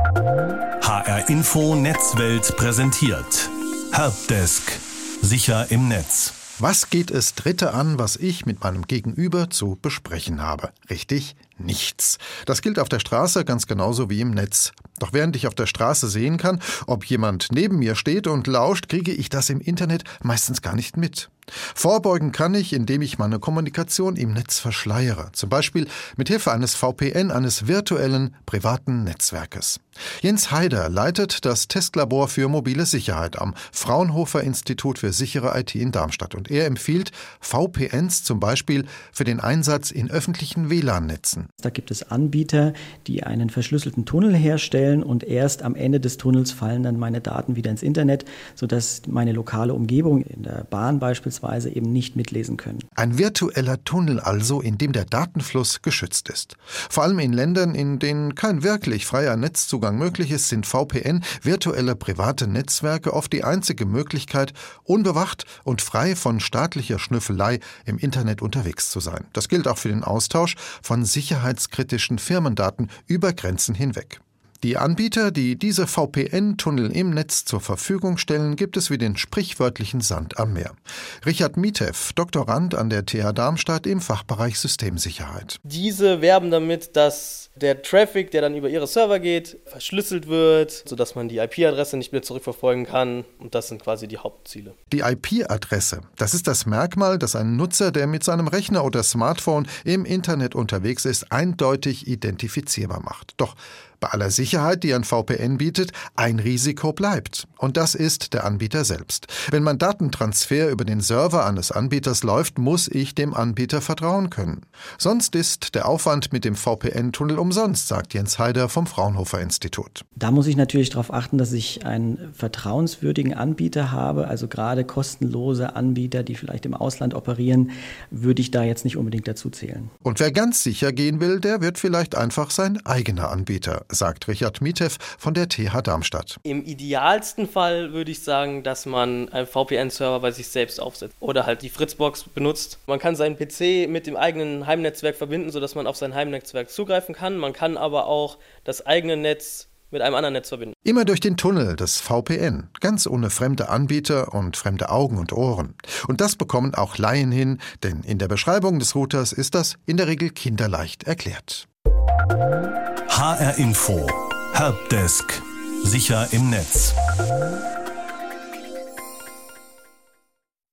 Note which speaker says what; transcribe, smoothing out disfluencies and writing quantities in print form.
Speaker 1: HR Info Netzwelt präsentiert. Helpdesk. Sicher im Netz.
Speaker 2: Was geht es Dritte an, was ich mit meinem Gegenüber zu besprechen habe? Richtig, nichts. Das gilt auf der Straße ganz genauso wie im Netz. Doch während ich auf der Straße sehen kann, ob jemand neben mir steht und lauscht, kriege ich das im Internet meistens gar nicht mit. Vorbeugen kann ich, indem ich meine Kommunikation im Netz verschleiere. Zum Beispiel mit Hilfe eines VPN, eines virtuellen, privaten Netzwerkes. Jens Heider leitet das Testlabor für mobile Sicherheit am Fraunhofer-Institut für sichere IT in Darmstadt. Und er empfiehlt VPNs zum Beispiel für den Einsatz in öffentlichen WLAN-Netzen.
Speaker 3: Da gibt es Anbieter, die einen verschlüsselten Tunnel herstellen und erst am Ende des Tunnels fallen dann meine Daten wieder ins Internet, sodass meine lokale Umgebung in der Bahn beispielsweise eben nicht mitlesen können.
Speaker 2: Ein virtueller Tunnel also, in dem der Datenfluss geschützt ist. Vor allem in Ländern, in denen kein wirklich freier Netzzugang möglich ist, sind VPN, virtuelle private Netzwerke, oft die einzige Möglichkeit, unbewacht und frei von staatlicher Schnüffelei im Internet unterwegs zu sein. Das gilt auch für den Austausch von sicherheitskritischen Firmendaten über Grenzen hinweg. Die Anbieter, die diese VPN-Tunnel im Netz zur Verfügung stellen, gibt es wie den sprichwörtlichen Sand am Meer. Richard Mitev, Doktorand an der TH Darmstadt im Fachbereich Systemsicherheit.
Speaker 4: Diese werben damit, dass der Traffic, der dann über ihre Server geht, verschlüsselt wird, sodass man die IP-Adresse nicht mehr zurückverfolgen kann. Und das sind quasi die Hauptziele.
Speaker 2: Die IP-Adresse, das ist das Merkmal, das ein Nutzer, der mit seinem Rechner oder Smartphone im Internet unterwegs ist, eindeutig identifizierbar macht. Doch bei aller Sicherheit, die ein VPN bietet, ein Risiko bleibt. Und das ist der Anbieter selbst. Wenn mein Datentransfer über den Server eines Anbieters läuft, muss ich dem Anbieter vertrauen können. Sonst ist der Aufwand mit dem VPN-Tunnel umsonst, sagt Jens Heider vom Fraunhofer-Institut.
Speaker 3: Da muss ich natürlich darauf achten, dass ich einen vertrauenswürdigen Anbieter habe. Also gerade kostenlose Anbieter, die vielleicht im Ausland operieren, würde ich da jetzt nicht unbedingt dazu zählen.
Speaker 2: Und wer ganz sicher gehen will, der wird vielleicht einfach sein eigener Anbieter, sagt Richard Mitev von der TH Darmstadt.
Speaker 4: Im idealsten Fall würde ich sagen, dass man einen VPN-Server bei sich selbst aufsetzt oder halt die Fritzbox benutzt. Man kann seinen PC mit dem eigenen Heimnetzwerk verbinden, sodass man auf sein Heimnetzwerk zugreifen kann. Man kann aber auch das eigene Netz mit einem anderen Netz verbinden.
Speaker 2: Immer durch den Tunnel des VPN, ganz ohne fremde Anbieter und fremde Augen und Ohren. Und das bekommen auch Laien hin, denn in der Beschreibung des Routers ist das in der Regel kinderleicht erklärt.
Speaker 1: HR Info. Helpdesk. Sicher im Netz.